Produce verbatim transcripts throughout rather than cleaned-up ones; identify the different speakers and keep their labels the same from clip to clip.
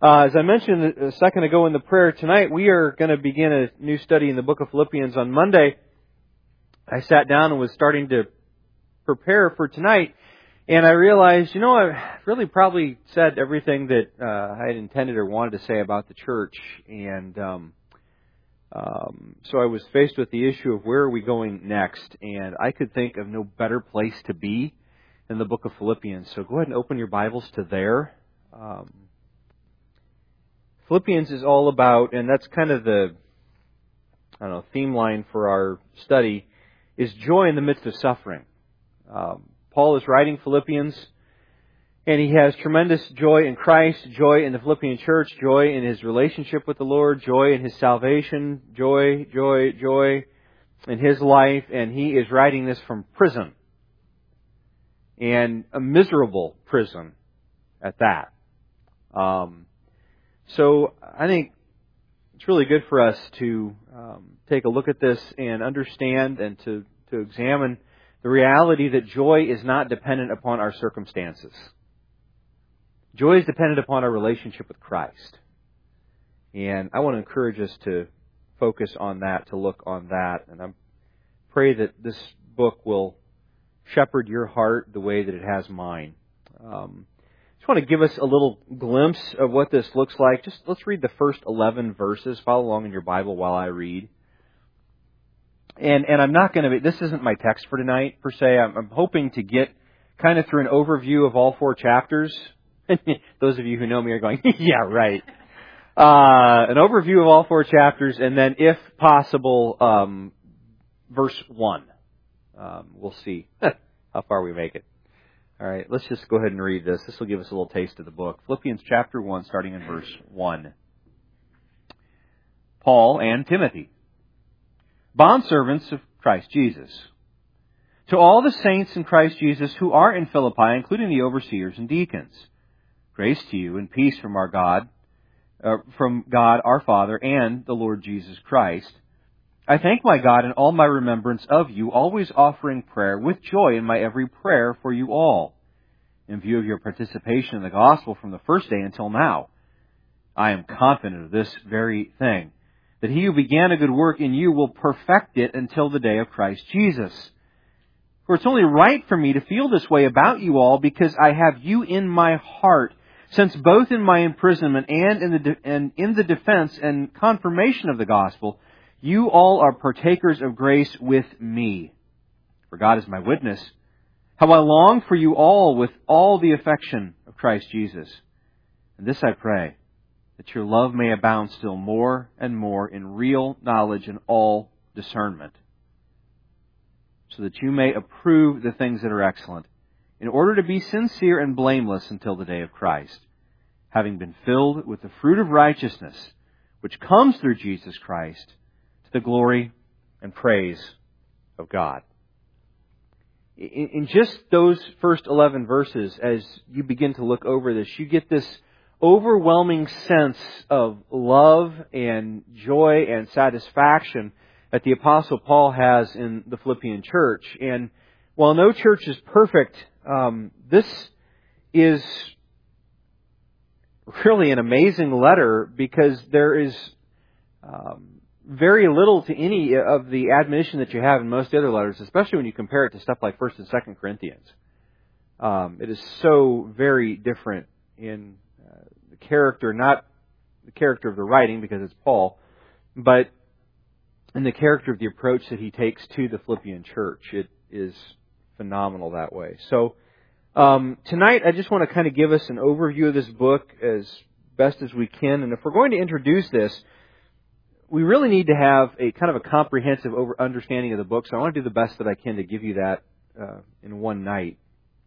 Speaker 1: Uh, as I mentioned a second ago in the prayer tonight, we are going to begin a new study in the book of Philippians on Monday. I sat down and was starting to prepare for tonight, and I realized, you know, I really probably said everything that uh, I had intended or wanted to say about the church, and um, um, so I was faced with the issue of where are we going next, and I could think of no better place to be in the book of Philippians. So go ahead and open your Bibles to there. Um, Philippians is all about, and that's kind of the, I don't know, theme line for our study, is joy in the midst of suffering. Um, Paul is writing Philippians, and he has tremendous joy in Christ, joy in the Philippian church, joy in his relationship with the Lord, joy in his salvation, joy, joy, joy in his life, and he is writing this from prison, and a miserable prison at that. Um, So I think it's really good for us to um, take a look at this and understand and to, to examine the reality that joy is not dependent upon our circumstances. Joy is dependent upon our relationship with Christ. And I want to encourage us to focus on that, to look on that. And I pray that this book will shepherd your heart the way that it has mine. Um, I want to give us a little glimpse of what this looks like. Just let's read the first eleven verses. Follow along in your Bible while I read. And and I'm not going to be, this isn't my text for tonight per se. I'm, I'm hoping to get kind of through an overview of all four chapters. Those of you who know me are going, yeah, right. Uh, an overview of all four chapters, and then if possible, um, verse one. Um, we'll see how far we make it. All right, let's just go ahead and read this. This will give us a little taste of the book. Philippians chapter one, starting in verse one. Paul and Timothy, bondservants of Christ Jesus, to all the saints in Christ Jesus who are in Philippi, including the overseers and deacons, grace to you and peace from our God, uh, from God our Father and the Lord Jesus Christ. I thank my God in all my remembrance of you, always offering prayer with joy in my every prayer for you all, in view of your participation in the gospel from the first day until now. I am confident of this very thing, that he who began a good work in you will perfect it until the day of Christ Jesus. For it's only right for me to feel this way about you all, because I have you in my heart, since both in my imprisonment and in the de- and in the defense and confirmation of the gospel, you all are partakers of grace with me. For God is my witness, how I long for you all with all the affection of Christ Jesus. And this I pray, that your love may abound still more and more in real knowledge and all discernment, so that you may approve the things that are excellent, in order to be sincere and blameless until the day of Christ, having been filled with the fruit of righteousness, which comes through Jesus Christ, to the glory and praise of God. In, in just those first eleven verses, as you begin to look over this, you get this overwhelming sense of love and joy and satisfaction that the Apostle Paul has in the Philippian church. And while no church is perfect, um, this is really an amazing letter, because there is um, very little to any of the admonition that you have in most other letters, especially when you compare it to stuff like First and Second Corinthians. Um, it is so very different in uh, the character, not the character of the writing, because it's Paul, but in the character of the approach that he takes to the Philippian church. It is phenomenal that way. So um, tonight I just want to kind of give us an overview of this book as best as we can. And if we're going to introduce this, we really need to have a kind of a comprehensive over understanding of the book. So I want to do the best that I can to give you that uh, in one night.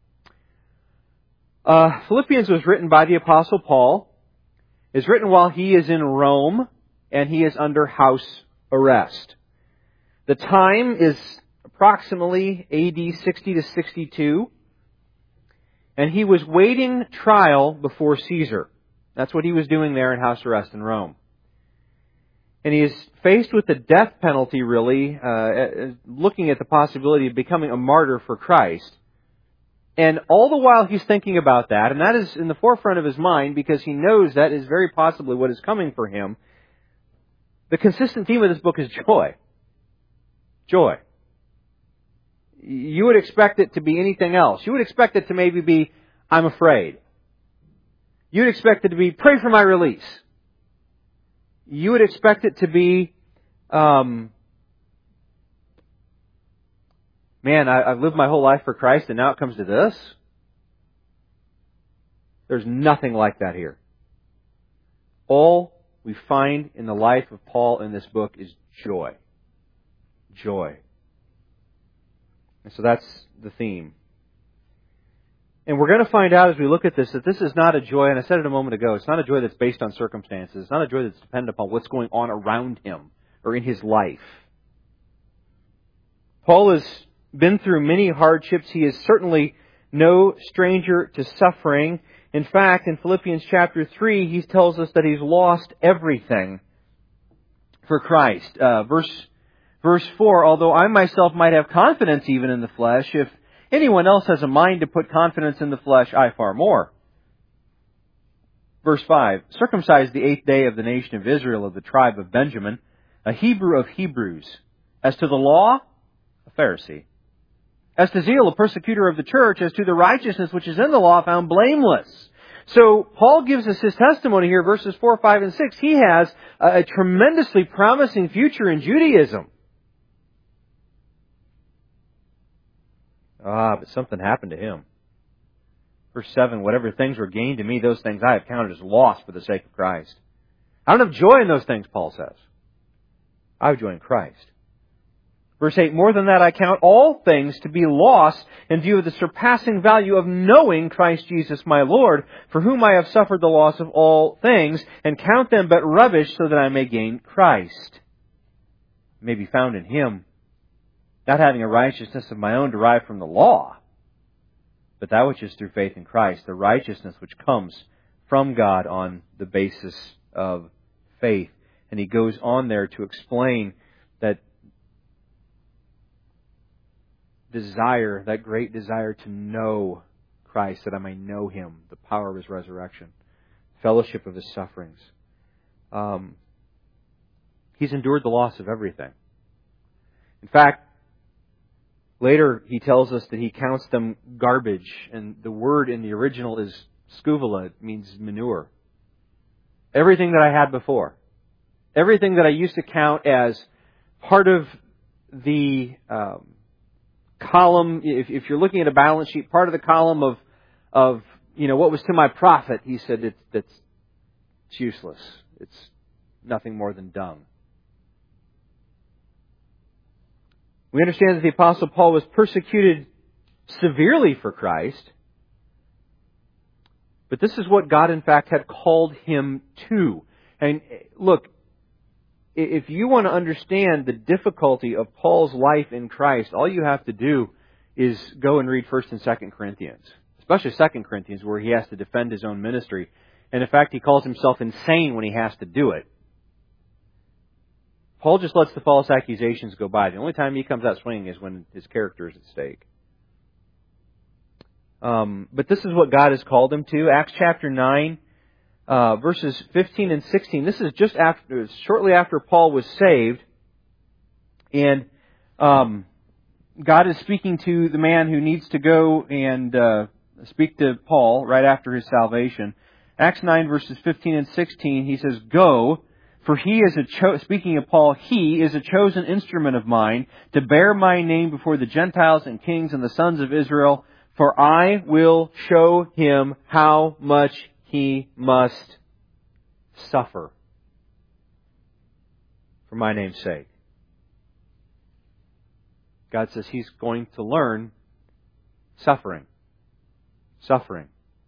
Speaker 1: Uh, Philippians was written by the Apostle Paul. It's written while he is in Rome and he is under house arrest. The time is approximately A D sixty to sixty-two. And he was waiting trial before Caesar. That's what he was doing there in house arrest in Rome. And he is faced with the death penalty, really, uh, looking at the possibility of becoming a martyr for Christ. And all the while he's thinking about that, and that is in the forefront of his mind because he knows that is very possibly what is coming for him. The consistent theme of this book is joy. Joy. You would expect it to be anything else. You would expect it to maybe be, I'm afraid. You would expect it to be, pray for my release. You would expect it to be, um, man, I, I've lived my whole life for Christ and now it comes to this. There's nothing like that here. All we find in the life of Paul in this book is joy. Joy. And so that's the theme. And we're going to find out as we look at this that this is not a joy, and I said it a moment ago, it's not a joy that's based on circumstances. It's not a joy that's dependent upon what's going on around him or in his life. Paul has been through many hardships. He is certainly no stranger to suffering. In fact, in Philippians chapter three, he tells us that he's lost everything for Christ. Uh, verse, verse four, although I myself might have confidence even in the flesh, if anyone else has a mind to put confidence in the flesh, I far more. Verse five, circumcised the eighth day of the nation of Israel of the tribe of Benjamin, a Hebrew of Hebrews. As to the law, a Pharisee. As to zeal, a persecutor of the church. As to the righteousness which is in the law, found blameless. So Paul gives us his testimony here, verses four, five, and six. He has a tremendously promising future in Judaism. Ah, but something happened to him. Verse seven, whatever things were gained to me, those things I have counted as loss for the sake of Christ. I don't have joy in those things, Paul says. I have joy in Christ. Verse eight, more than that I count all things to be lost in view of the surpassing value of knowing Christ Jesus my Lord, for whom I have suffered the loss of all things, and count them but rubbish so that I may gain Christ. May be found in Him, not having a righteousness of my own derived from the law, but that which is through faith in Christ, the righteousness which comes from God on the basis of faith. And he goes on there to explain that desire, that great desire to know Christ, that I may know Him, the power of His resurrection, fellowship of His sufferings. Um, he's endured the loss of everything. In fact, later he tells us that he counts them garbage, and the word in the original is scuvala. It means manure. Everything that I had before, everything that I used to count as part of the um, column, if, if you're looking at a balance sheet, part of the column of, of you know, what was to my profit, he said it, that's it's useless. It's nothing more than dung. We understand that the Apostle Paul was persecuted severely for Christ, but this is what God in fact had called him to. And look, if you want to understand the difficulty of Paul's life in Christ, all you have to do is go and read First and Second Corinthians, especially Second Corinthians, where he has to defend his own ministry. And in fact, he calls himself insane when he has to do it. Paul just lets the false accusations go by. The only time he comes out swinging is when his character is at stake. Um, but this is what God has called him to. Acts chapter nine. Uh, verses fifteen and sixteen. This is just after, shortly after Paul was saved, and um, God is speaking to the man who needs to go and uh, speak to Paul right after his salvation. Acts nine verses fifteen and sixteen. He says, "Go, for he is a cho-, speaking of Paul, he is a chosen instrument of mine to bear my name before the Gentiles and kings and the sons of Israel. For I will show him how much he must suffer for my name's sake." God says He's going to learn suffering. Suffering.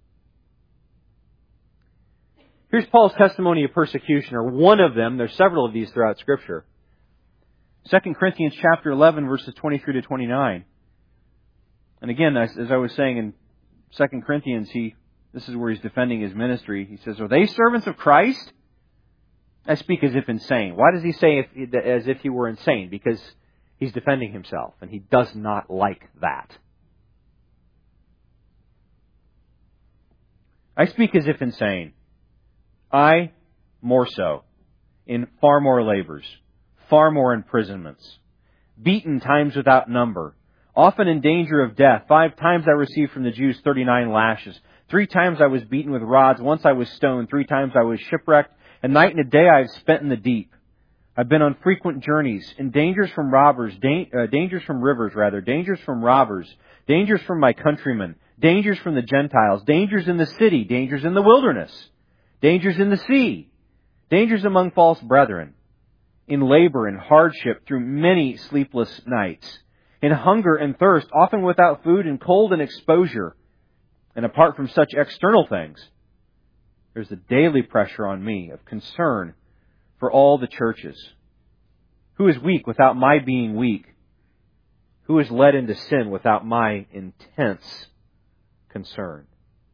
Speaker 1: Here's Paul's testimony of persecution, or one of them. There's several of these throughout Scripture. Second Corinthians chapter eleven, verses twenty-three to twenty-nine. And again, as, as I was saying in Second Corinthians, he This is where he's defending his ministry. He says, "Are they servants of Christ?" I speak as if insane. Why does he say if, as if he were insane? Because he's defending himself, and he does not like that. I speak as if insane. I, more so, in far more labors, far more imprisonments, beaten times without number, often in danger of death. Five times I received from the Jews thirty-nine lashes. Three times I was beaten with rods. Once I was stoned. Three times I was shipwrecked. A night and a day I have spent in the deep. I've been on frequent journeys, in dangers from robbers, da- uh, dangers from rivers, rather, dangers from robbers, dangers from my countrymen, dangers from the Gentiles, dangers in the city, dangers in the wilderness, dangers in the sea, dangers among false brethren, in labor and hardship through many sleepless nights, in hunger and thirst, often without food, and cold and exposure. And apart from such external things, there's a daily pressure on me of concern for all the churches. Who is weak without my being weak? Who is led into sin without my intense concern?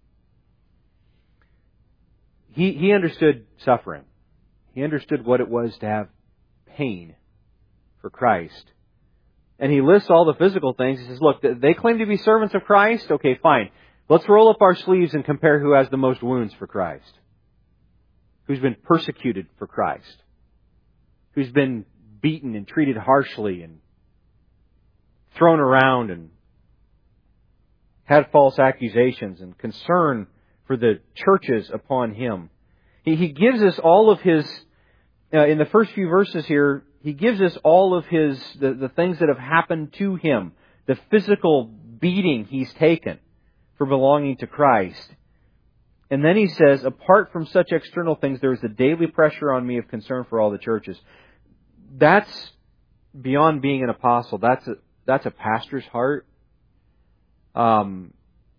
Speaker 1: He, he understood suffering. He understood what it was to have pain for Christ. And he lists all the physical things. He says, look, they claim to be servants of Christ. Okay, fine. Let's roll up our sleeves and compare who has the most wounds for Christ. Who's been persecuted for Christ. Who's been beaten and treated harshly and thrown around and had false accusations and concern for the churches upon him. He, he gives us all of his, uh, in the first few verses here, he gives us all of his, the, the things that have happened to him. The physical beating he's taken for belonging to Christ. And then he says, apart from such external things, there is a daily pressure on me of concern for all the churches. That's beyond being an apostle. That's a, that's a pastor's heart. Um,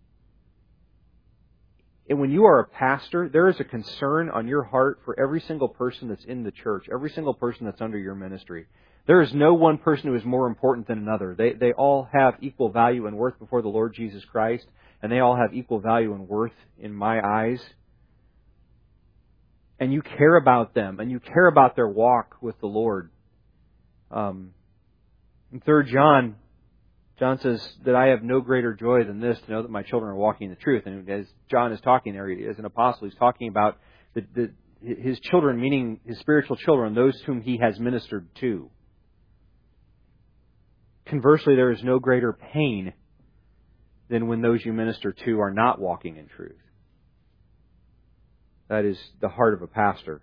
Speaker 1: and when you are a pastor, there is a concern on your heart for every single person that's in the church, every single person that's under your ministry. There is no one person who is more important than another. They, they all have equal value and worth before the Lord Jesus Christ. And they all have equal value and worth in my eyes. And you care about them. And you care about their walk with the Lord. Um, in Third John, John says that I have no greater joy than this, to know that my children are walking in the truth. And as John is talking there, as an apostle, he's talking about the, the, his children, meaning his spiritual children, those whom he has ministered to. Conversely, there is no greater pain than when those you minister to are not walking in truth. That is the heart of a pastor.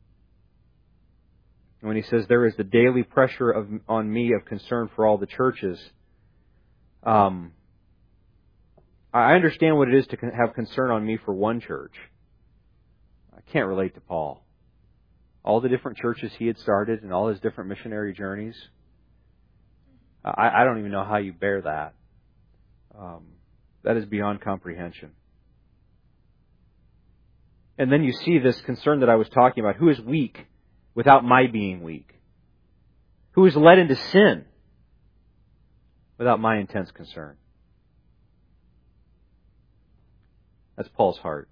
Speaker 1: And when he says there is the daily pressure of, on me of concern for all the churches, um, I understand what it is to have concern on me for one church. I can't relate to Paul. All the different churches he had started and all his different missionary journeys. I, I don't even know how you bear that. Um, that is beyond comprehension. And then you see this concern that I was talking about. Who is weak without my being weak? Who is led into sin without my intense concern? That's Paul's heart.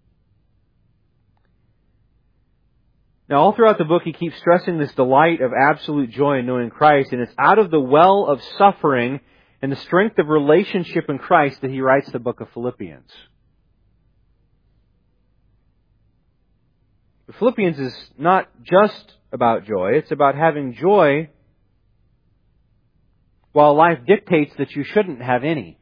Speaker 1: Now, all throughout the book, he keeps stressing this delight of absolute joy in knowing Christ, and it's out of the well of suffering and the strength of relationship in Christ that he writes the book of Philippians. But Philippians is not just about joy. It's about having joy while life dictates that you shouldn't have any.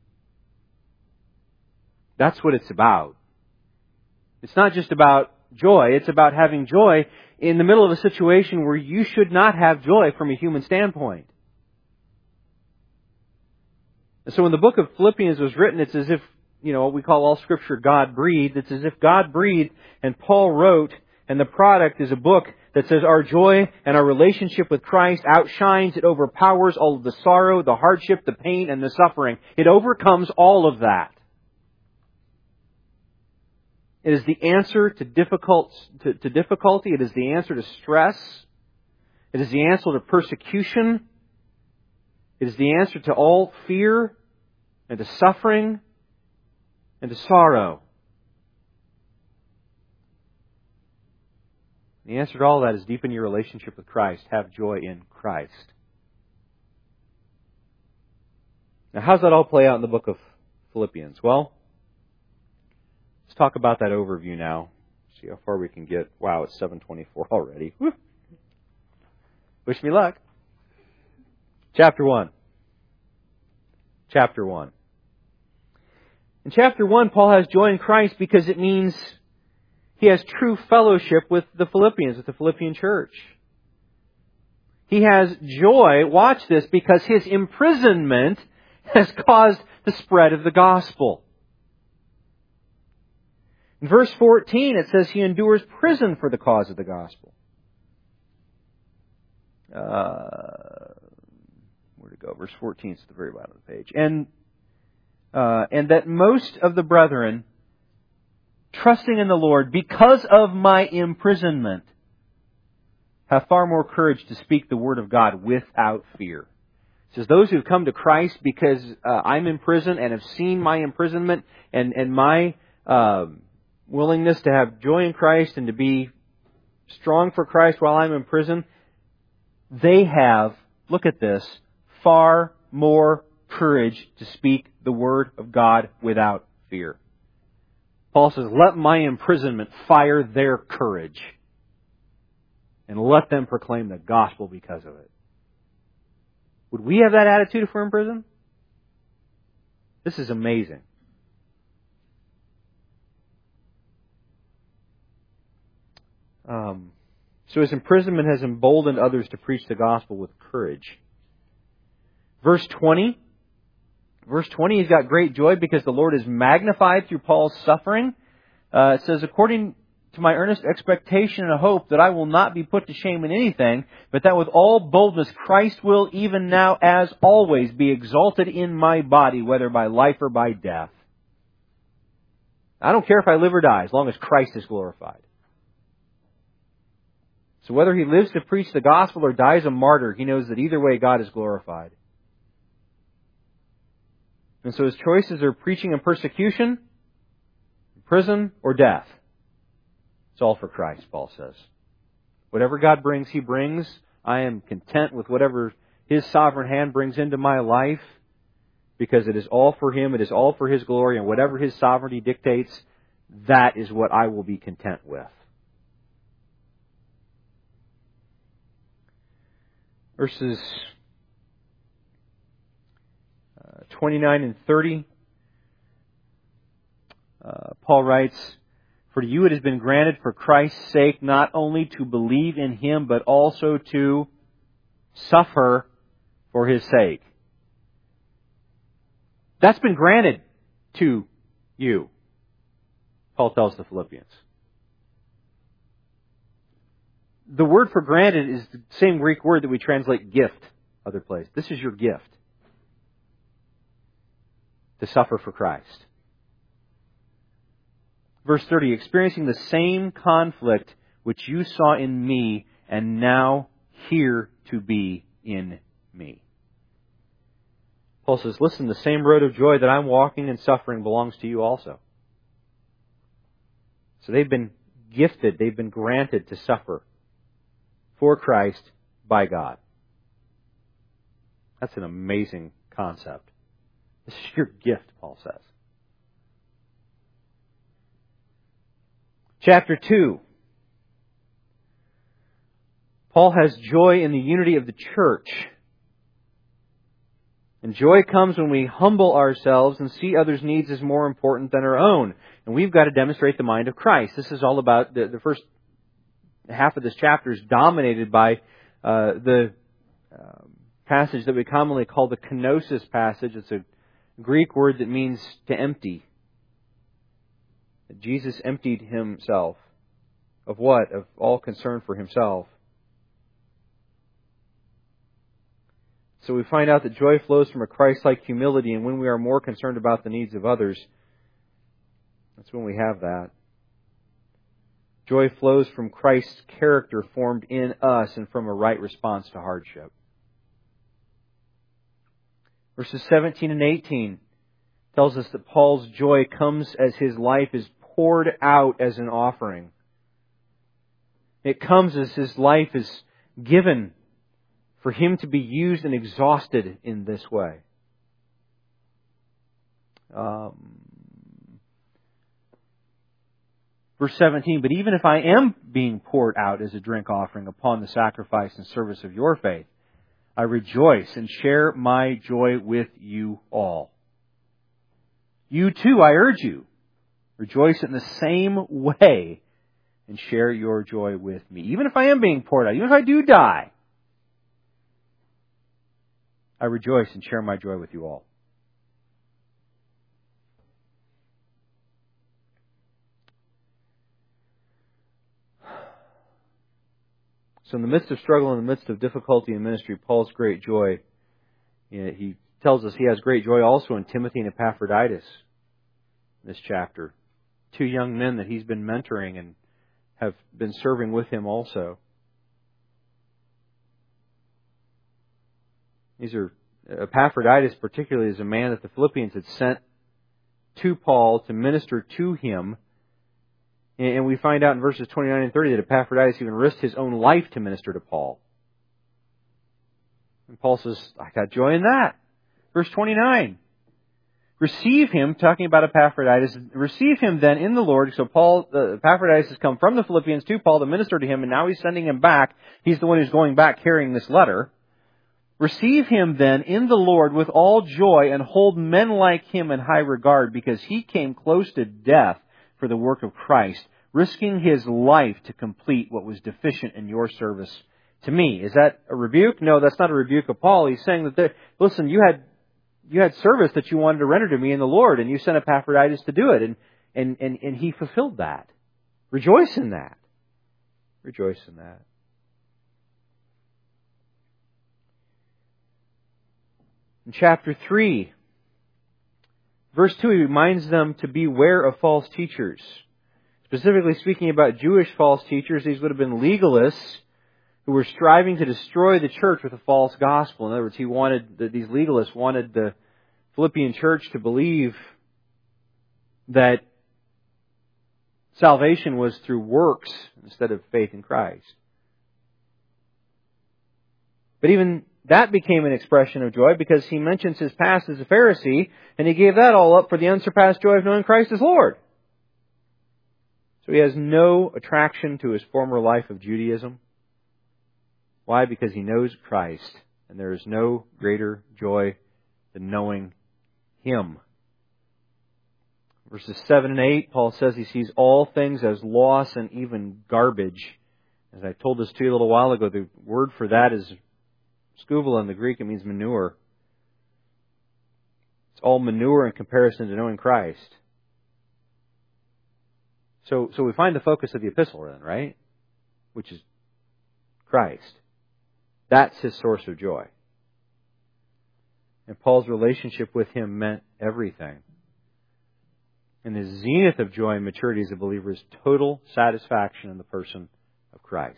Speaker 1: That's what it's about. It's not just about joy. It's about having joy in the middle of a situation where you should not have joy from a human standpoint. And so when the book of Philippians was written, it's as if, you know, what we call all Scripture God-breathed. It's as if God breathed and Paul wrote, and the product is a book that says our joy and our relationship with Christ outshines, it overpowers all of the sorrow, the hardship, the pain, and the suffering. It overcomes all of that. It is the answer to, difficult, to, to difficulty. It is the answer to stress. It is the answer to persecution. It is the answer to all fear and to suffering and to sorrow. The answer to all that is deepen your relationship with Christ. Have joy in Christ. Now, how does that all play out in the book of Philippians? Well, Let's talk about that overview now. See how far we can get. Wow, it's seven twenty-four already. Woo. Wish me luck. Chapter one. Chapter one. In chapter one, Paul has joy in Christ because it means he has true fellowship with the Philippians, with the Philippian church. He has joy, watch this, because his imprisonment has caused the spread of the gospel. In verse fourteen, it says he endures prison for the cause of the gospel. Uh, where to go? Verse fourteen is at the very bottom of the page. And uh, and that most of the brethren, trusting in the Lord because of my imprisonment, have far more courage to speak the word of God without fear. It says, those who have come to Christ because uh, I'm in prison and have seen my imprisonment and, and my uh, willingness to have joy in Christ and to be strong for Christ while I'm in prison, they have, look at this, far more courage to speak the word of God without fear. Paul says, let my imprisonment fire their courage and let them proclaim the gospel because of it. Would we have that attitude if we're in prison? This is amazing. Um, so his imprisonment has emboldened others to preach the gospel with courage. Verse twenty. Verse twenty, he's got great joy because the Lord is magnified through Paul's suffering. Uh, it says, according to my earnest expectation and hope that I will not be put to shame in anything, but that with all boldness Christ will even now as always be exalted in my body, whether by life or by death. I don't care if I live or die, as long as Christ is glorified. So whether he lives to preach the gospel or dies a martyr, he knows that either way God is glorified. And so his choices are preaching and persecution, prison, or death. It's all for Christ, Paul says. Whatever God brings, He brings. I am content with whatever His sovereign hand brings into my life because it is all for Him, it is all for His glory, and whatever His sovereignty dictates, that is what I will be content with. Verses uh, twenty-nine and thirty, uh, Paul writes, for to you it has been granted for Christ's sake not only to believe in Him, but also to suffer for His sake. That's been granted to you, Paul tells the Philippians. The word for granted is the same Greek word that we translate gift other place. This is your gift. To suffer for Christ. Verse thirty, experiencing the same conflict which you saw in me and now hear to be in me. Paul says, listen, the same road of joy that I'm walking and suffering belongs to you also. So they've been gifted, they've been granted to suffer for Christ by God. That's an amazing concept. This is your gift, Paul says. Chapter two. Paul has joy in the unity of the church. And joy comes when we humble ourselves and see others' needs as more important than our own. And we've got to demonstrate the mind of Christ. This is all about, the, the first half of this chapter is dominated by uh, the uh, passage that we commonly call the kenosis passage. It's a Greek word that means to empty. Jesus emptied Himself. Of what? Of all concern for Himself. So we find out that joy flows from a Christ-like humility, and when we are more concerned about the needs of others, that's when we have that. Joy flows from Christ's character formed in us and from a right response to hardship. Verses seventeen and eighteen tells us that Paul's joy comes as his life is poured out as an offering. It comes as his life is given for him to be used and exhausted in this way. Um, Verse seventeen, but even if I am being poured out as a drink offering upon the sacrifice and service of your faith, I rejoice and share my joy with you all. You too, I urge you, rejoice in the same way and share your joy with me. Even if I am being poured out, even if I do die, I rejoice and share my joy with you all. So in the midst of struggle, in the midst of difficulty in ministry, Paul's great joy, he tells us he has great joy also in Timothy and Epaphroditus in this chapter. Two young men that he's been mentoring and have been serving with him also. These are, Epaphroditus particularly is a man that the Philippians had sent to Paul to minister to him. And we find out in verses twenty-nine and thirty that Epaphroditus even risked his own life to minister to Paul. And Paul says, I got joy in that. Verse twenty-nine. Receive him, talking about Epaphroditus, receive him then in the Lord. So Paul, uh, Epaphroditus has come from the Philippians to Paul to minister to him, and now he's sending him back. He's the one who's going back carrying this letter. Receive him then in the Lord with all joy and hold men like him in high regard, because he came close to death for the work of Christ, risking his life to complete what was deficient in your service to me. Is that a rebuke? No, that's not a rebuke of Paul. He's saying that, there, listen, you had you had service that you wanted to render to me in the Lord, and you sent Epaphroditus to do it, and and and, and he fulfilled that. Rejoice in that. Rejoice in that. In chapter three, verse two, he reminds them to beware of false teachers. Specifically speaking about Jewish false teachers, these would have been legalists who were striving to destroy the church with a false gospel. In other words, he wanted these legalists wanted the Philippian church to believe that salvation was through works instead of faith in Christ. But even that became an expression of joy because he mentions his past as a Pharisee, and he gave that all up for the unsurpassed joy of knowing Christ as Lord. So he has no attraction to his former life of Judaism. Why? Because he knows Christ, and there is no greater joy than knowing Him. Verses seven and eight, Paul says he sees all things as loss and even garbage. As I told this to you a little while ago, the word for that is skouvala in the Greek. It means manure. It's all manure in comparison to knowing Christ. So, so we find the focus of the epistle then, right? Which is Christ. That's his source of joy. And Paul's relationship with him meant everything. And the zenith of joy and maturity as a believer is total satisfaction in the person of Christ.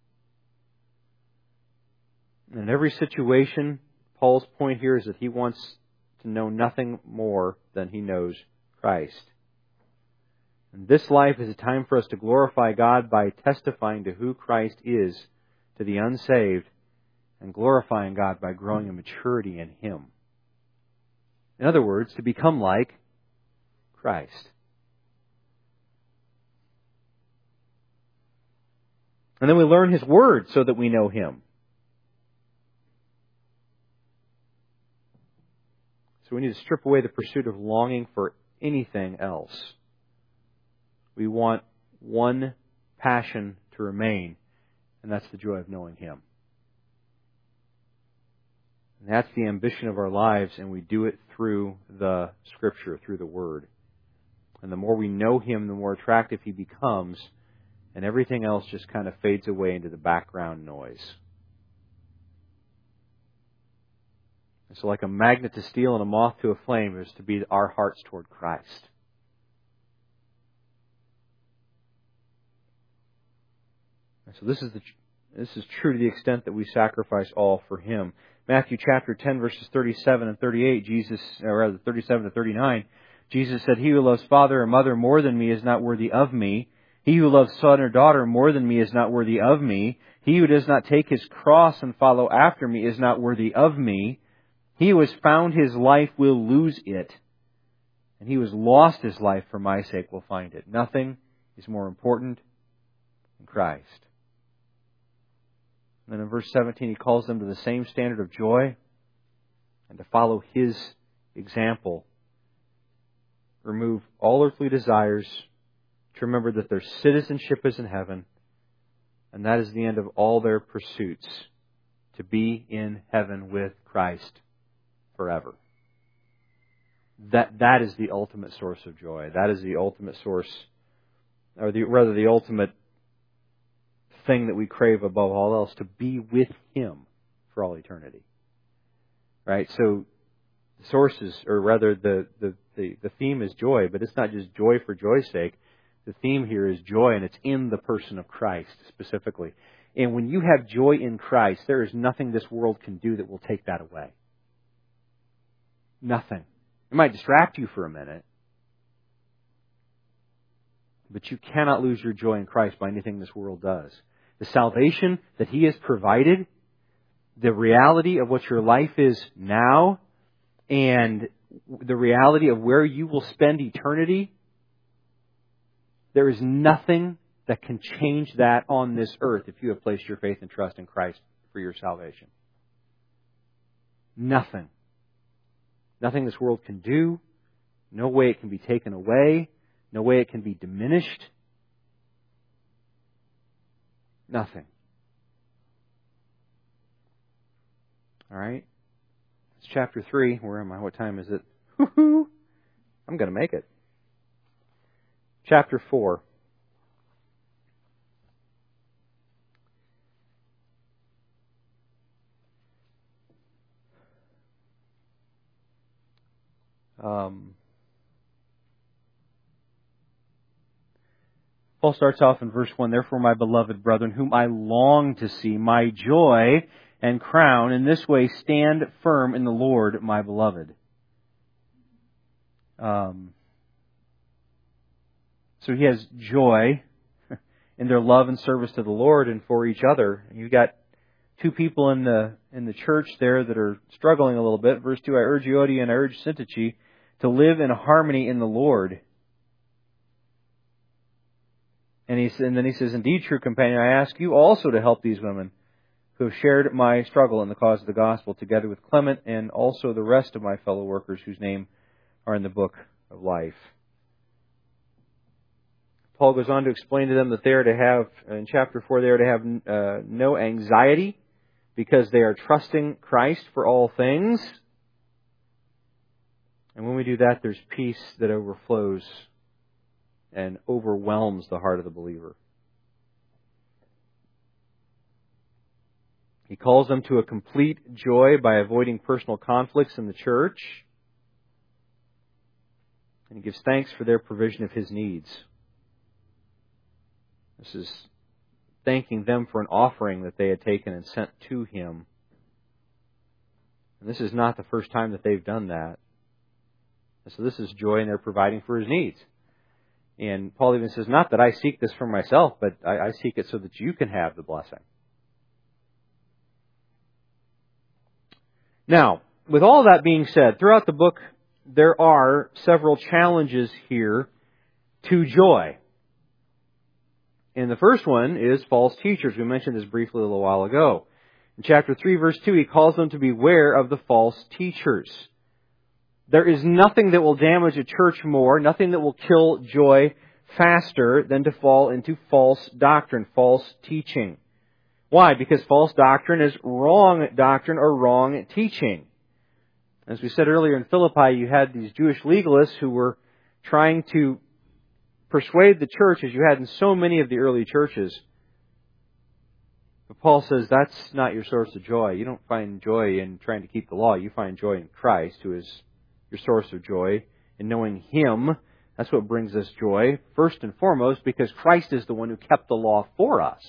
Speaker 1: And in every situation, Paul's point here is that he wants to know nothing more than he knows Christ. And this life is a time for us to glorify God by testifying to who Christ is to the unsaved, and glorifying God by growing in maturity in Him. In other words, to become like Christ. And then we learn His Word so that we know Him. So we need to strip away the pursuit of longing for anything else. We want one passion to remain, and that's the joy of knowing Him. And that's the ambition of our lives, and we do it through the Scripture, through the Word. And the more we know Him, the more attractive He becomes, and everything else just kind of fades away into the background noise. And so like a magnet to steel and a moth to a flame is to be our hearts toward Christ. And so this is the this is true to the extent that we sacrifice all for Him. Matthew chapter ten, verses thirty-seven and thirty-eight, Jesus, or rather thirty-seven to thirty-nine, Jesus said, "He who loves father or mother more than me is not worthy of me. He who loves son or daughter more than me is not worthy of me. He who does not take his cross and follow after me is not worthy of me. He who has found his life will lose it. And he who has lost his life for my sake will find it." Nothing is more important than Christ. And then in verse seventeen, he calls them to the same standard of joy and to follow His example. Remove all earthly desires, to remember that their citizenship is in heaven, and that is the end of all their pursuits, to be in heaven with Christ forever. That that is the ultimate source of joy. That is the ultimate source, or the, rather the ultimate thing that we crave above all else, to be with Him for all eternity. Right? So the sources, or rather the, the, the, the theme is joy, but it's not just joy for joy's sake. The theme here is joy, and it's in the person of Christ specifically. And when you have joy in Christ, there is nothing this world can do that will take that away. Nothing. It might distract you for a minute, but you cannot lose your joy in Christ by anything this world does. The salvation that He has provided, the reality of what your life is now, and the reality of where you will spend eternity, there is nothing that can change that on this earth if you have placed your faith and trust in Christ for your salvation. Nothing. Nothing this world can do. No way it can be taken away. No way it can be diminished. Nothing. All right. It's chapter three. Where am I? What time is it? Woo-hoo! I'm going to make it. Chapter four. Um, Paul starts off in verse one, "Therefore, my beloved brethren, whom I long to see, my joy and crown, in this way stand firm in the Lord, my beloved." Um, so he has joy in their love and service to the Lord and for each other. And you've got two people in the in the church there that are struggling a little bit. Verse two, "I urge Euodia and I urge Syntyche to live in harmony in the Lord." And, he, and then he says, "Indeed, true companion, I ask you also to help these women who have shared my struggle in the cause of the gospel, together with Clement and also the rest of my fellow workers whose name are in the book of life." Paul goes on to explain to them that they are to have, in chapter four, they are to have uh, no anxiety because they are trusting Christ for all things. And when we do that, there's peace that overflows and overwhelms the heart of the believer. He calls them to a complete joy by avoiding personal conflicts in the church. And he gives thanks for their provision of His needs. This is thanking them for an offering that they had taken and sent to Him. And this is not the first time that they've done that. So this is joy in their providing for His needs. And Paul even says, not that I seek this for myself, but I, I seek it so that you can have the blessing. Now, with all that being said, throughout the book, there are several challenges here to joy. And the first one is false teachers. We mentioned this briefly a little while ago. In chapter three, verse two, he calls them to beware of the false teachers. There is nothing that will damage a church more, nothing that will kill joy faster than to fall into false doctrine, false teaching. Why? Because false doctrine is wrong doctrine or wrong teaching. As we said earlier in Philippi, you had these Jewish legalists who were trying to persuade the church, as you had in so many of the early churches. But Paul says that's not your source of joy. You don't find joy in trying to keep the law. You find joy in Christ, who is your source of joy, in knowing Him. That's what brings us joy, first and foremost, because Christ is the one who kept the law for us.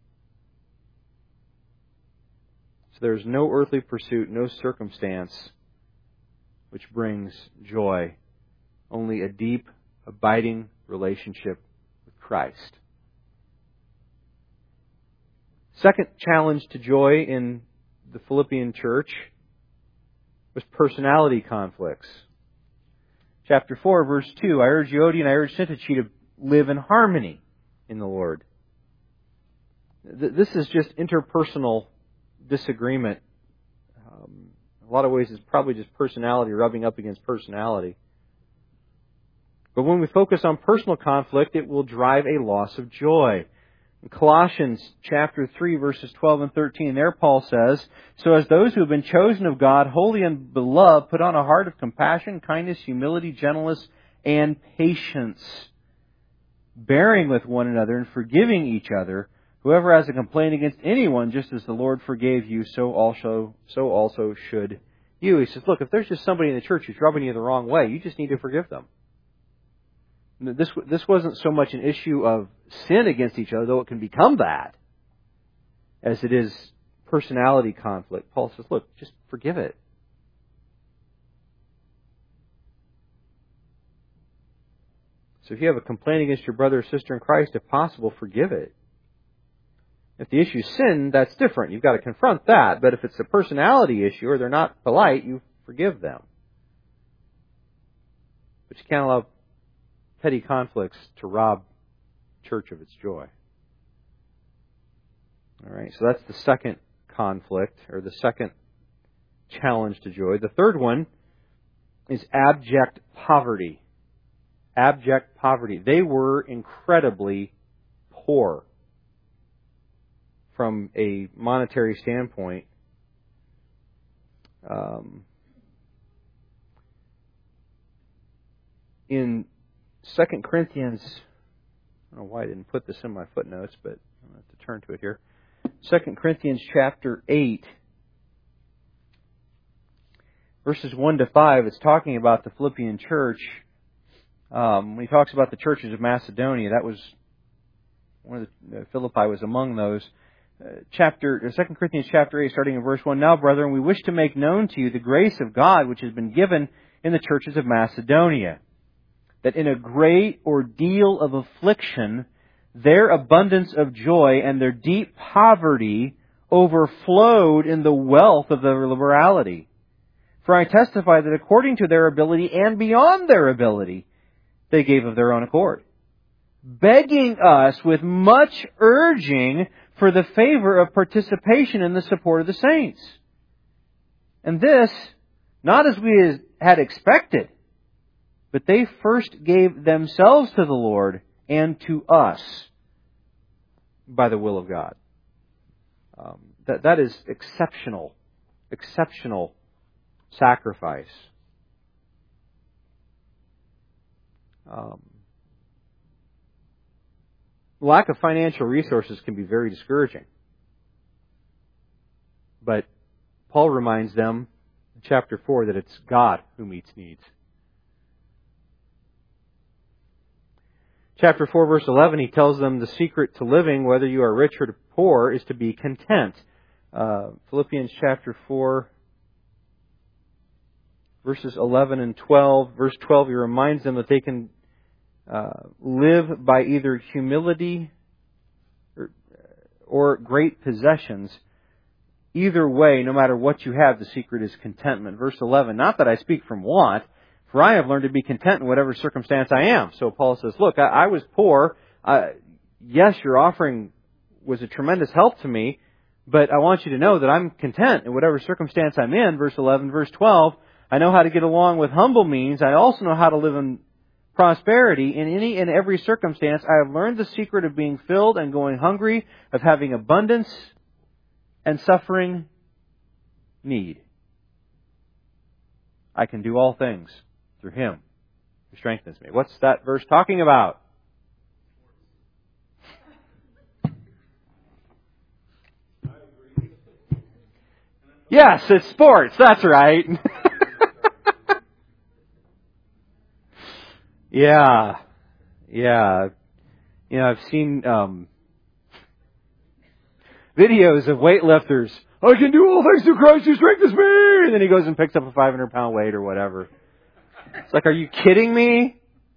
Speaker 1: So there's no earthly pursuit, no circumstance which brings joy. Only a deep, abiding relationship with Christ. Second challenge to joy in the Philippian church was personality conflicts. Chapter four, verse two, "I urge Euodia and I urge Syntyche to live in harmony in the Lord. This is just interpersonal disagreement. Um, in a lot of ways, it's probably just personality rubbing up against personality. But when we focus on personal conflict, it will drive a loss of joy. In Colossians chapter three, verses twelve and thirteen, there Paul says, "So as those who have been chosen of God, holy and beloved, put on a heart of compassion, kindness, humility, gentleness, and patience, bearing with one another and forgiving each other. Whoever has a complaint against anyone, just as the Lord forgave you, so also so also should you." He says, look, if there's just somebody in the church who's rubbing you the wrong way, you just need to forgive them. This this wasn't so much an issue of sin against each other, though it can become that, as it is personality conflict. Paul says, look, just forgive it. So if you have a complaint against your brother or sister in Christ, if possible, forgive it. If the issue is sin, that's different. You've got to confront that. But if it's a personality issue or they're not polite, you forgive them. But you can't allow petty conflicts to rob church of its joy. All right, so that's the second conflict, or the second challenge to joy. The third one is abject poverty. Abject poverty. They were incredibly poor from a monetary standpoint. Um, in Second Corinthians, I don't know why I didn't put this in my footnotes, but I'm going to have to turn to it here. Second Corinthians chapter eight, verses one to five, it's talking about the Philippian church. Um, when he talks about the churches of Macedonia, that was one of the, uh, Philippi was among those. Uh, chapter uh, Second Corinthians chapter eight, starting in verse one. "Now, brethren, we wish to make known to you the grace of God which has been given in the churches of Macedonia, that in a great ordeal of affliction, their abundance of joy and their deep poverty overflowed in the wealth of their liberality. For I testify that according to their ability and beyond their ability, they gave of their own accord, begging us with much urging for the favor of participation in the support of the saints. And this, not as we had expected, but they first gave themselves to the Lord and to us by the will of God." Um, that that is exceptional, exceptional sacrifice. Um, lack of financial resources can be very discouraging. But Paul reminds them in chapter four that it's God who meets needs. Chapter four, verse eleven, he tells them the secret to living, whether you are rich or poor, is to be content. Uh, Philippians chapter four, verses eleven and twelve. Verse twelve, he reminds them that they can uh, live by either humility or, or great possessions. Either way, no matter what you have, the secret is contentment. Verse eleven, "Not that I speak from want, for I have learned to be content in whatever circumstance I am." So Paul says, look, I, I was poor. Uh, yes, your offering was a tremendous help to me, but I want you to know that I'm content in whatever circumstance I'm in. Verse eleven, verse twelve, "I know how to get along with humble means. I also know how to live in prosperity. In any and every circumstance, I have learned the secret of being filled and going hungry, of having abundance and suffering need. I can do all things through Him who strengthens me." What's that verse talking about? Yes, it's sports. That's right. yeah. Yeah. You know, I've seen um, videos of weightlifters. "I can do all things through Christ who strengthens me." And then he goes and picks up a five hundred pound weight or whatever. It's like, are you kidding me?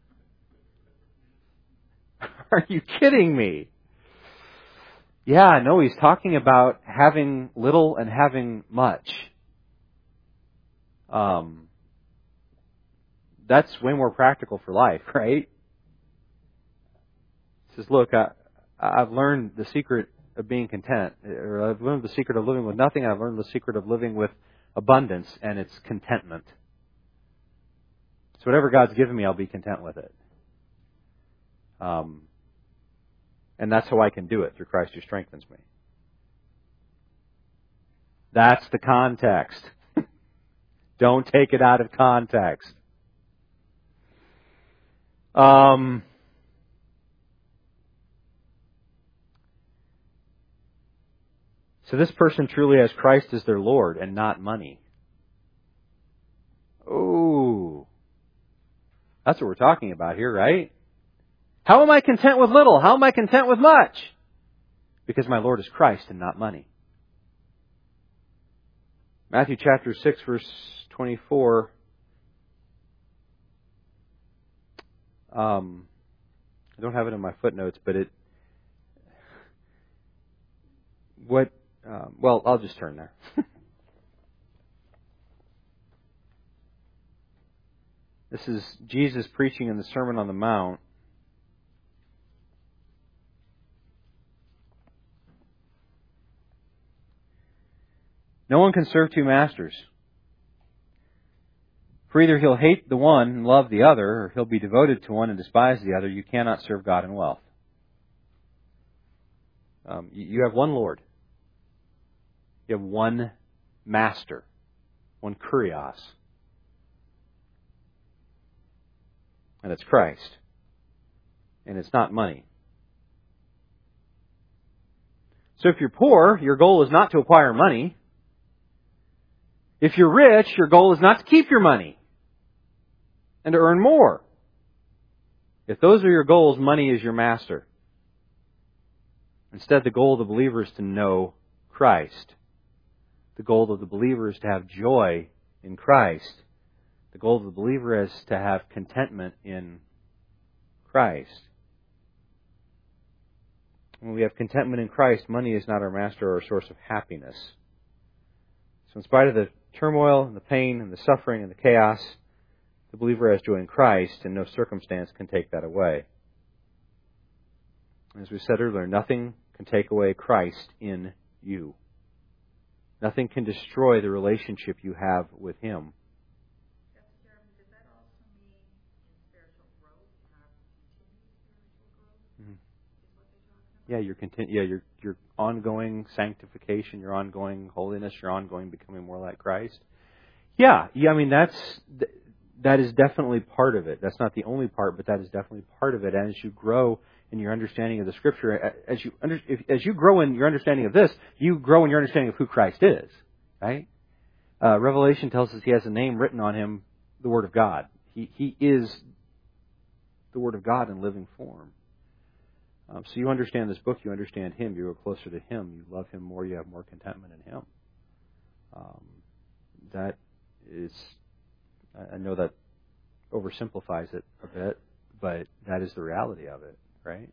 Speaker 1: Are you kidding me? Yeah, no, he's talking about having little and having much. Um, that's way more practical for life, right? He says, look, I, I've learned the secret of being content, or I've learned the secret of living with nothing, I've learned the secret of living with abundance, and it's contentment. So whatever God's given me, I'll be content with it. Um, and that's how I can do it, through Christ who strengthens me. That's the context. Don't take it out of context. Um, so this person truly has Christ as their Lord and not money. Oh, that's what we're talking about here, right? How am I content with little? How am I content with much? Because my Lord is Christ and not money. Matthew chapter six, verse twenty-four. Um, I don't have it in my footnotes, but it. What? Um, well, I'll just turn there. This is Jesus preaching in the Sermon on the Mount. No one can serve two masters. For either he'll hate the one and love the other, or he'll be devoted to one and despise the other. You cannot serve God and wealth. Um, you have one Lord. You have one master. One kurios. And it's Christ. And it's not money. So if you're poor, your goal is not to acquire money. If you're rich, your goal is not to keep your money and to earn more. If those are your goals, money is your master. Instead, the goal of the believer is to know Christ. The goal of the believer is to have joy in Christ. The goal of the believer is to have contentment in Christ. When we have contentment in Christ, money is not our master or a source of happiness. So in spite of the turmoil and the pain and the suffering and the chaos, the believer has joy in Christ, and no circumstance can take that away. As we said earlier, nothing can take away Christ in you. Nothing can destroy the relationship you have with Him.
Speaker 2: Does that also mean in spiritual growth, not continued spiritual growth?
Speaker 1: Mm-hmm.
Speaker 2: Is what they're talking about?
Speaker 1: Yeah, your content, yeah, your your ongoing sanctification, your ongoing holiness, your ongoing becoming more like Christ. Yeah, yeah. I mean, that's that is definitely part of it. That's not the only part, but that is definitely part of it. And as you grow in your understanding of the Scripture, as you under, if, as you grow in your understanding of this, you grow in your understanding of who Christ is. Right? Uh, Revelation tells us He has a name written on Him, the Word of God. He He is the Word of God in living form. Um, so you understand this book, you understand Him, you go closer to Him, you love Him more, you have more contentment in Him. Um, that is, I know that oversimplifies it a bit, but that is the reality of it, right?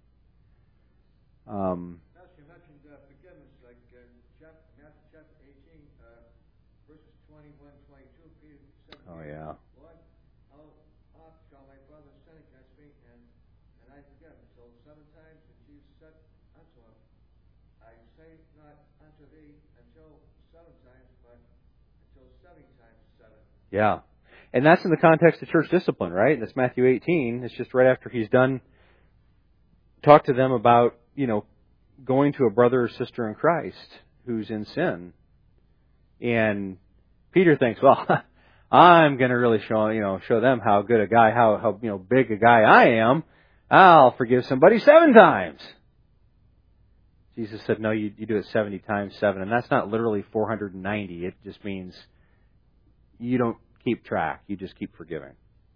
Speaker 1: Um,
Speaker 3: As you mentioned uh, forgiveness, like uh, chapter, Matthew chapter eighteen, uh, verses twenty-one, twenty-two, Peter said,
Speaker 1: oh yeah.
Speaker 3: Lord, how oft shall my brother sin against me, and, and I forgive him? So seven times, and Jesus said unto him, I say not unto thee until seven times, but until seventy times seven.
Speaker 1: Yeah. And that's in the context of church discipline, right? That's Matthew eighteen. It's just right after He's done, talk to them about, you know, going to a brother or sister in Christ who's in sin. And Peter thinks, well, I'm going to really show, you know, show them how good a guy, how, how, you know, big a guy I am. I'll forgive somebody seven times. Jesus said, no, you, you do it seventy times seven. And that's not literally four hundred ninety. It just means you don't keep track. You just keep forgiving.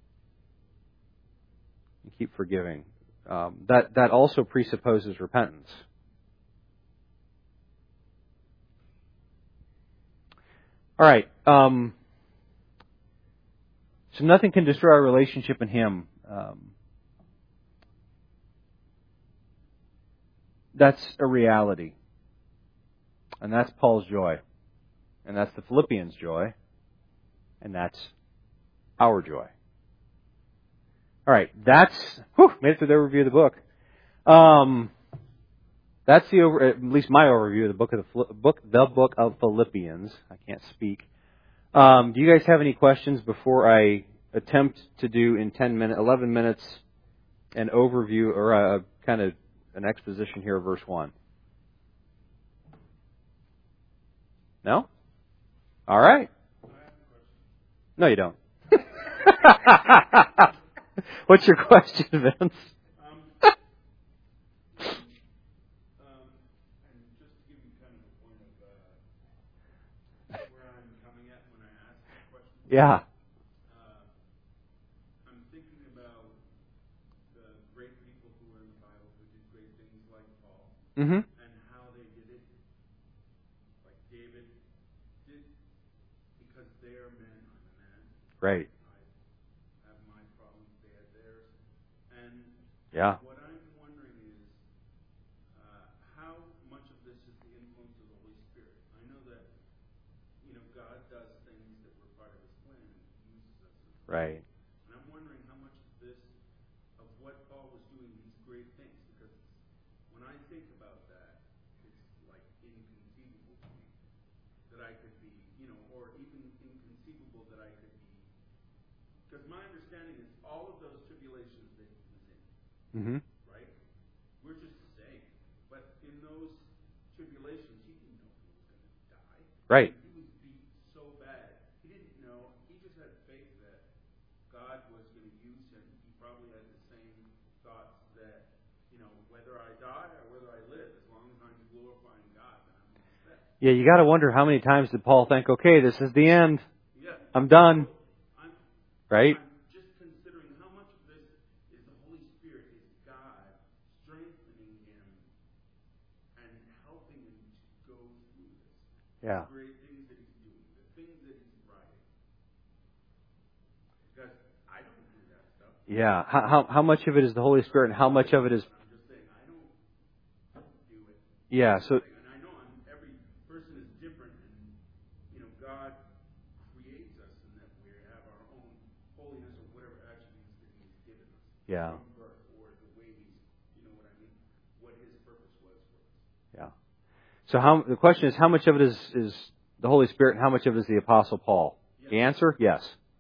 Speaker 1: You keep forgiving. Um, that, that also presupposes repentance. All right. Um, so nothing can destroy our relationship in Him. Um, that's a reality. And that's Paul's joy. And that's the Philippians' joy. And that's our joy. All right. That's, whew, made it through the overview of the book. Um, that's the over, at least my overview of the book of the book, the book of Philippians. I can't speak. Um, do you guys have any questions before I attempt to do in ten minutes, eleven minutes, an overview or a kind of an exposition here of verse one? No? All right. No, you don't. What's your question, Vince? Yeah.
Speaker 4: Uh, I'm thinking about the great people who were in the Bible who did great things like Paul,
Speaker 1: Mm-hmm.
Speaker 4: and how they did it. Like David did, because they are men, I'm a man.
Speaker 1: Right.
Speaker 4: I have my problems, they had theirs. And
Speaker 1: Yeah.
Speaker 4: what I'm wondering is uh, how much of this is the influence of the Holy Spirit. I know that, you know, God does things that were part of His plan and He uses us.
Speaker 1: Right.
Speaker 4: And I'm wondering how much of this, of what Paul was doing, these great things, because when I think about that, it's like inconceivable to me that I could be, you know, or even inconceivable that I could be. Because my understanding is all of those tribulations that he was in,
Speaker 1: Mm-hmm.
Speaker 4: right? We're just the same. But in those tribulations, he didn't know he was going to die.
Speaker 1: Right.
Speaker 4: He was beat so bad. He didn't know. He just had faith that God was going to use him. He probably had the same thoughts that, you know, whether I die or whether I live, as long as I'm glorifying God, then I'm all set.
Speaker 1: Yeah, you got to wonder how many times did Paul think, okay, this is the end.
Speaker 4: Yeah.
Speaker 1: I'm done.
Speaker 4: I'm,
Speaker 1: Right?
Speaker 4: I'm just considering how much of this is the Holy Spirit, is God strengthening him and helping him to go through this.
Speaker 1: Yeah.
Speaker 4: The great things that he's doing, the things that he's writing. Because I don't do that stuff.
Speaker 1: Yeah. How, how how much of it is the Holy Spirit and how much of it is...
Speaker 4: I'm just saying, I don't, I don't do it.
Speaker 1: Yeah, so...
Speaker 4: And I know I'm, every person is different, and, you know, God creates us in that we have our own holiness or whatever attributes that He's given us.
Speaker 1: Yeah.
Speaker 4: From birth, or the way He's, you know what I mean? What His purpose was for us.
Speaker 1: Yeah. So how the question is, how much of it is, is the Holy Spirit and how much of it is the Apostle Paul?
Speaker 4: Yes.
Speaker 1: The answer? Yes.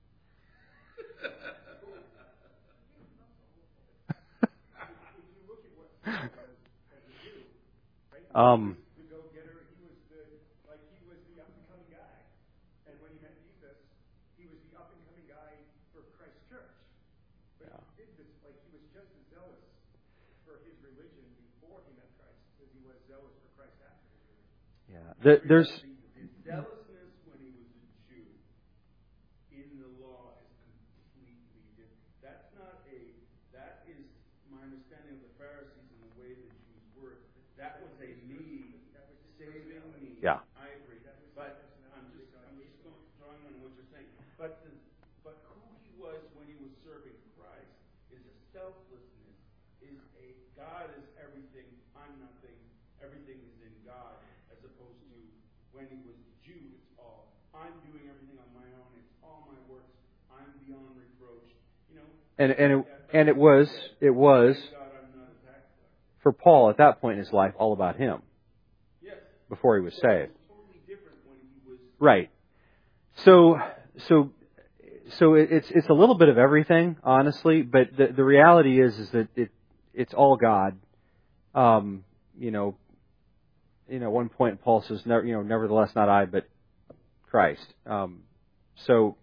Speaker 1: Um,
Speaker 5: The go-getter, he was the, like, he was the up-and-coming guy. And when he met Jesus, he was the up-and-coming guy for Christ's church. But
Speaker 1: Yeah.
Speaker 5: he did this, like, he was just as zealous for his religion before he met Christ as he was zealous for Christ after his religion.
Speaker 1: yeah. There, there's...
Speaker 4: The, the zealousness when he was a Jew in the law is completely different. That's not a, that is my understanding of the Pharisees and the way the Jews were. That was a me, saving me.
Speaker 1: Yeah.
Speaker 4: I agree. But I'm just, I'm just going, drawing on what you're saying. But the, but who he was when he was serving Christ is a selflessness, is a God is everything, I'm nothing, everything is in God, as opposed to when he was a Jew, it's all, I'm doing everything on my own, it's all my works, I'm beyond reproach, you know.
Speaker 1: And, and, it, and it was, it was,
Speaker 4: God, I'm not a tax collector.
Speaker 1: for Paul at that point in his life, all about him
Speaker 4: Yes.
Speaker 1: before he was
Speaker 4: So
Speaker 1: saved.
Speaker 4: it was totally different when he was.
Speaker 1: Right. So, so, so it- it's it's a little bit of everything, honestly. But the the reality is is that it it's all God. Um, you know, you know. At one point, Paul says, "Never, you know, nevertheless, not I, but Christ." Um, so,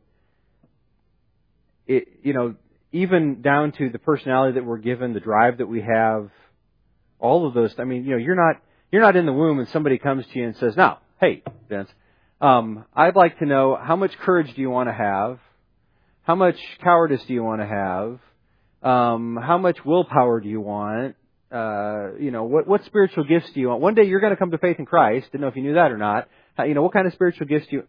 Speaker 1: it you know, even down to the personality that we're given, the drive that we have, all of those. I mean, you know, you're not you're not in the womb and somebody comes to you and says, "Now, hey, Vince, um, I'd like to know how much courage do you want to have? How much cowardice do you want to have? Um, how much willpower do you want? Uh, you know, what what spiritual gifts do you want? One day you're going to come to faith in Christ. Didn't know if you knew that or not. How, you know, what kind of spiritual gifts do you?"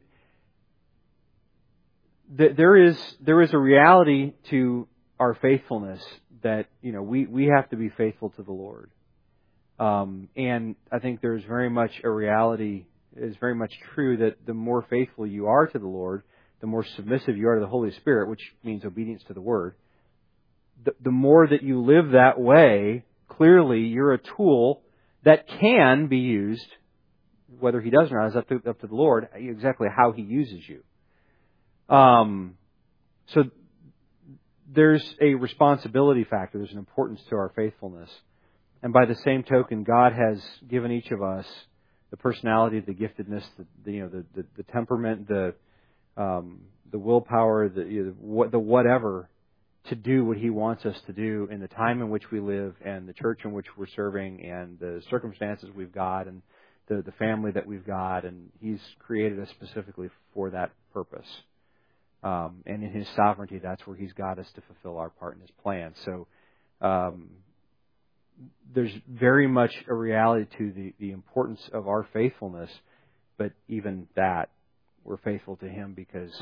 Speaker 1: There is there is a reality to our faithfulness that, you know, we, we have to be faithful to the Lord. Um, and I think there's very much a reality, it is very much true that the more faithful you are to the Lord, the more submissive you are to the Holy Spirit, which means obedience to the Word, the, the more that you live that way clearly you're a tool that can be used. Whether He does or not is up to, up to the Lord, exactly how He uses you. Um, so there's a responsibility factor. There's an importance to our faithfulness. And by the same token, God has given each of us the personality, the giftedness, the, the you know, the, the, the temperament, the um, the willpower, the you know, what the whatever to do what He wants us to do in the time in which we live, and the church in which we're serving, and the circumstances we've got, and the the family that we've got, and He's created us specifically for that purpose. Um, and in His sovereignty, that's where He's got us to fulfill our part in His plan. So um, there's very much a reality to the, the importance of our faithfulness, but even that, we're faithful to Him because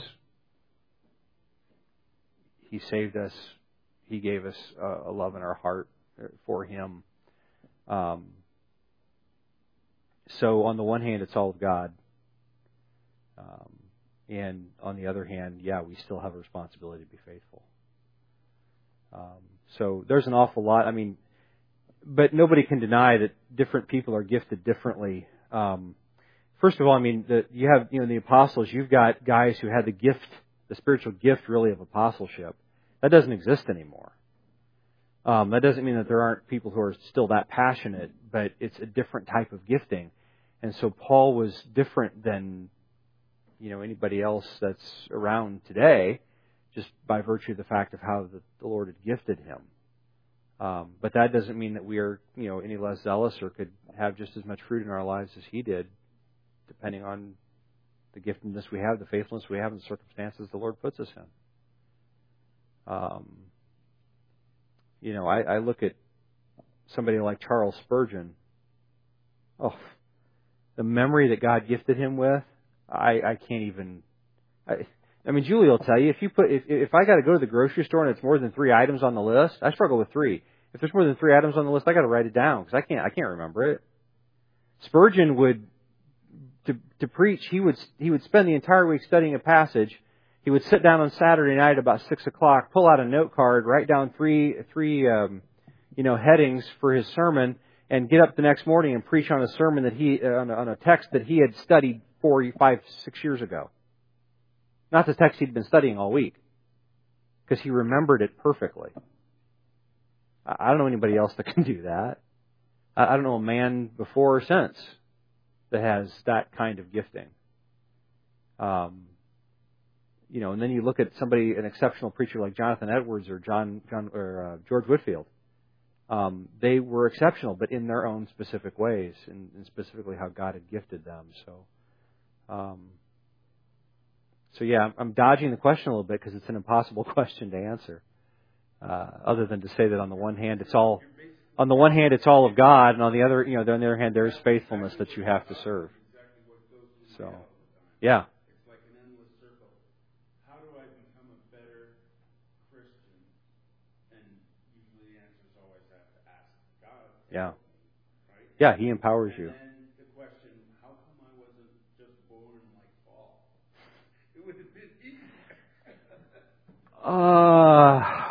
Speaker 1: He saved us. He gave us a, a love in our heart for Him. Um, so on the one hand, it's all of God. Um, and on the other hand, yeah, we still have a responsibility to be faithful. Um, so there's an awful lot. I mean, but nobody can deny that different people are gifted differently. Um, first of all, I mean, the, you have, you know, the apostles, you've got guys who had the gift, the spiritual gift really of apostleship. That doesn't exist anymore. Um, that doesn't mean that there aren't people who are still that passionate, but it's a different type of gifting. And so Paul was different than, you know, anybody else that's around today, just by virtue of the fact of how the, the Lord had gifted him. Um, but that doesn't mean that we are, you know, any less zealous or could have just as much fruit in our lives as he did, depending on the giftedness we have, the faithfulness we have, and the circumstances the Lord puts us in. Um, you know, I, I look at somebody like Charles Spurgeon. Oh, the memory that God gifted him with, I, I can't even. I, I mean, Julie will tell you, if you put if if I got to go to the grocery store and it's more than three items on the list, I struggle with three. If there's more than three items on the list, I got to write it down because I can't I can't remember it. Spurgeon would to to preach. He would he would spend the entire week studying a passage. He would sit down on Saturday night at about six o'clock, pull out a note card, write down three three um, you know headings for his sermon, and get up the next morning and preach on a sermon that he on a, on a text that he had studied four, five, six years ago. Not the text he'd been studying all week, because he remembered it perfectly. I don't know anybody else that can do that. I don't know a man before or since that has that kind of gifting. Um, you know, and then you look at somebody, an exceptional preacher like Jonathan Edwards or John, John or uh, George Whitefield. Um, they were exceptional, but in their own specific ways, and, and specifically how God had gifted them. So. Um, So yeah, I'm dodging the question a little bit because it's an impossible question to answer. Uh, other than to say that on the one hand, it's all on the one hand it's all of God, and on the other, you know, on the other hand, there's faithfulness that you have to serve. So, yeah.
Speaker 4: It's like an endless circle. How do I become a better Christian? And usually the answer is always have to ask God.
Speaker 1: Yeah.
Speaker 4: Right?
Speaker 1: Yeah, He empowers you.
Speaker 4: And then the question, how come I wasn't just born like Paul? It would have been easier.
Speaker 1: Uh,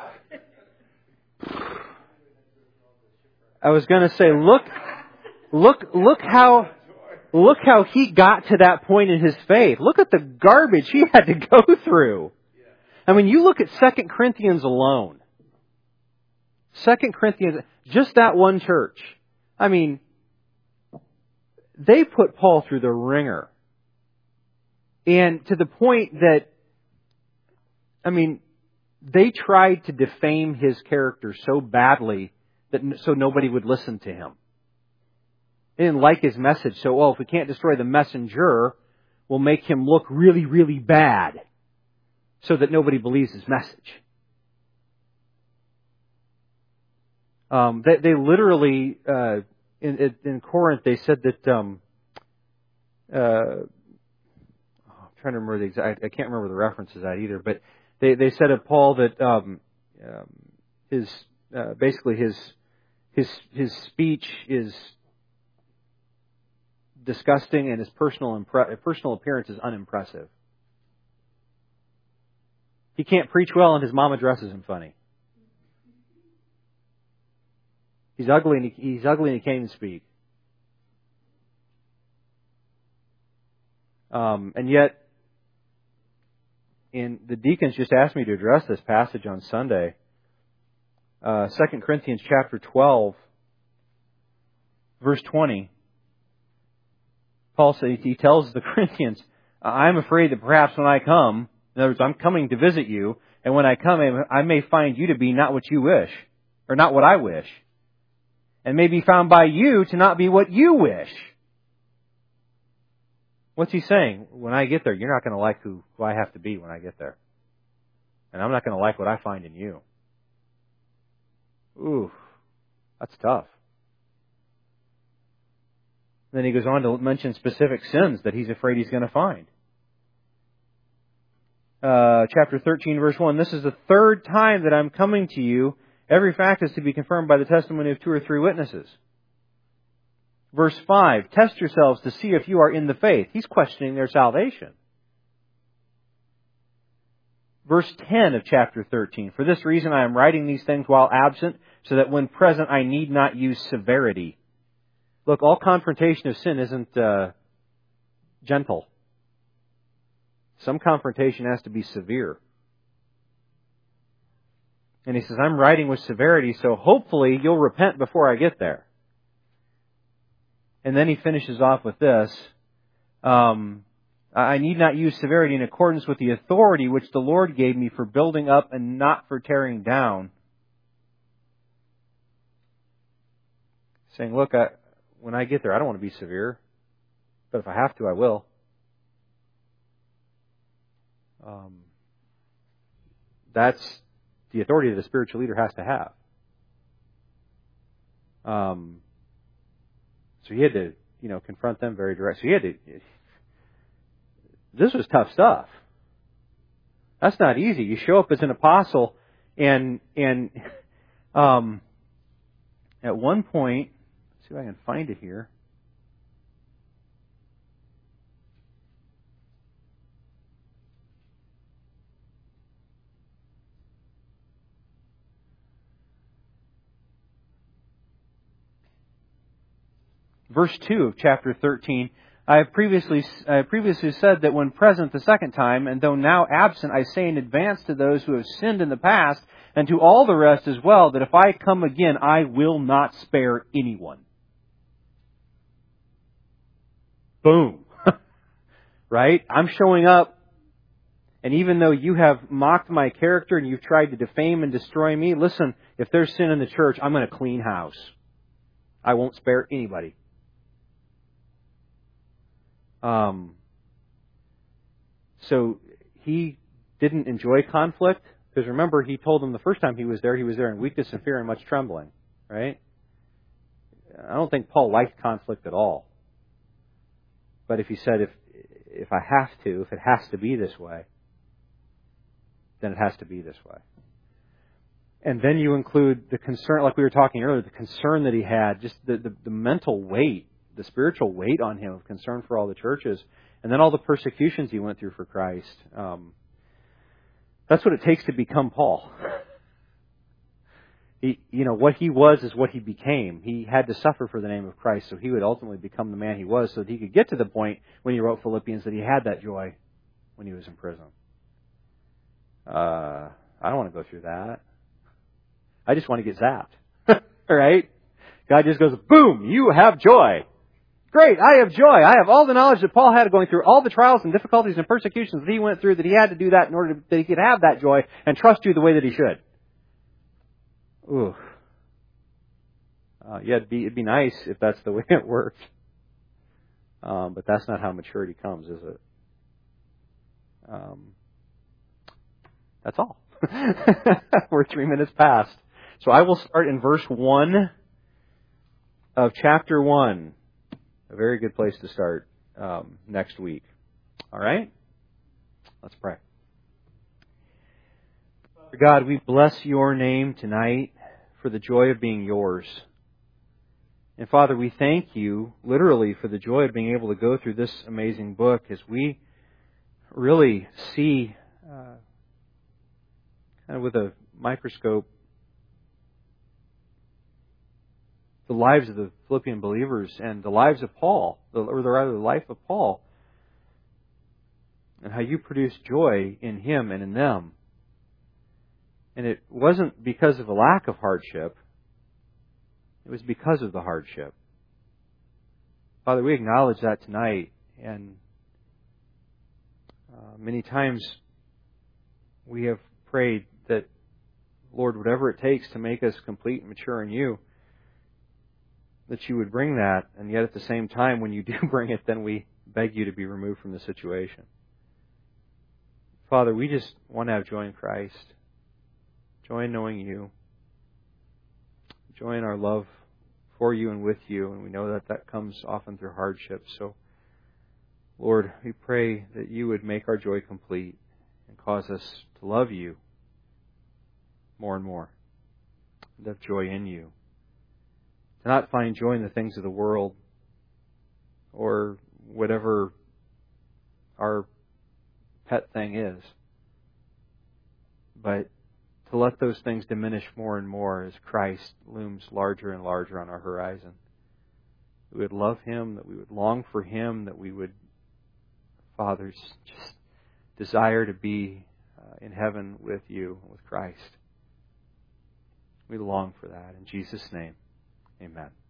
Speaker 1: I was going to say, look, look, look how, look how he got to that point in his faith. Look at the garbage he had to go through. I mean, you look at Second Corinthians alone. Second Corinthians, just that one church. I mean, they put Paul through the ringer. And to the point that, I mean, they tried to defame his character so badly that so nobody would listen to him. They didn't like his message, so, well, if we can't destroy the messenger, we'll make him look really, really bad so that nobody believes his message. Um, they, they literally, uh, in, in Corinth, they said that, um, uh, I'm trying to remember the exact, I can't remember the references that either, but they, they said of Paul that, um, um, his, uh, basically his, his, his speech is disgusting and his personal, impre- personal appearance is unimpressive. He can't preach well and his mama dresses him funny. He's ugly and he, he's ugly and he can't even speak. Um, and yet, in the deacons just asked me to address this passage on Sunday. Uh, Second Corinthians chapter twelve, verse twenty. Paul says, he tells the Corinthians, I'm afraid that perhaps when I come, in other words, I'm coming to visit you, and when I come, I may find you to be not what you wish, or not what I wish, and may be found by you to not be what you wish. What's he saying? When I get there, you're not going to like who, who I have to be when I get there. And I'm not going to like what I find in you. Ooh, that's tough. Then he goes on to mention specific sins that he's afraid he's going to find. Uh, chapter thirteen, verse one, this is the third time that I'm coming to you. Every fact is to be confirmed by the testimony of two or three witnesses. Verse five, test yourselves to see if you are in the faith. He's questioning their salvation. Verse ten of chapter thirteen, for this reason I am writing these things while absent, so that when present I need not use severity. Look, all confrontation of sin isn't uh, gentle. Some confrontation has to be severe. And he says, I'm writing with severity, so hopefully you'll repent before I get there. And then he finishes off with this. Um, I need not use severity in accordance with the authority which the Lord gave me for building up and not for tearing down. Saying, look, I, when I get there, I don't want to be severe. But if I have to, I will. Um, that's the authority that a spiritual leader has to have. Um, so he had to, you know, confront them very direct. So he had to. This was tough stuff. That's not easy. You show up as an apostle, and and um, at one point, let's see if I can find it here. Verse two of chapter thirteen, I have previously I have previously said that when present the second time, and though now absent, I say in advance to those who have sinned in the past, and to all the rest as well, that if I come again, I will not spare anyone. Boom. Right? I'm showing up, and even though you have mocked my character and you've tried to defame and destroy me, listen, if there's sin in the church, I'm going to clean house. I won't spare anybody. Um, so he didn't enjoy conflict, because remember, he told them the first time he was there, he was there in weakness and fear and much trembling, right? I don't think Paul liked conflict at all. But if he said, if if I have to, if it has to be this way, then it has to be this way. And then you include the concern, like we were talking earlier, the concern that he had, just the, the, the mental weight, the spiritual weight on him of concern for all the churches, and then all the persecutions he went through for Christ. Um, that's what it takes to become Paul. He, you know, what he was is what he became. He had to suffer for the name of Christ, so he would ultimately become the man he was, so that he could get to the point when he wrote Philippians that he had that joy when he was in prison. Uh, I don't want to go through that. I just want to get zapped. Right? God just goes, boom, you have joy. Great, I have joy. I have all the knowledge that Paul had going through all the trials and difficulties and persecutions that he went through, that he had to do that in order to, that he could have that joy and trust you the way that he should. Ooh. Uh, yeah, it'd be, it'd be nice if that's the way it worked. Um, but that's not how maturity comes, is it? Um, that's all. We're three minutes past. So I will start in verse one of chapter one. A very good place to start um, next week. All right? Let's pray. God, we bless your name tonight for the joy of being yours. And Father, we thank you literally for the joy of being able to go through this amazing book as we really see uh, kind of with a microscope the lives of the Philippian believers and the lives of Paul, or rather the life of Paul, and how you produced joy in him and in them. And it wasn't because of a lack of hardship. It was because of the hardship. Father, we acknowledge that tonight. And uh, many times we have prayed that, Lord, whatever it takes to make us complete and mature in you, that you would bring that. And yet at the same time, when you do bring it, then we beg you to be removed from the situation. Father, we just want to have joy in Christ. Joy in knowing you. Joy in our love for you and with you. And we know that that comes often through hardship. So, Lord, we pray that you would make our joy complete and cause us to love you more and more. And have joy in you. To not find joy in the things of the world or whatever our pet thing is. But to let those things diminish more and more as Christ looms larger and larger on our horizon. We would love Him, that we would long for Him, that we would, Father, just desire to be uh, in heaven with you, with Christ. We long for that. In Jesus' name, amen.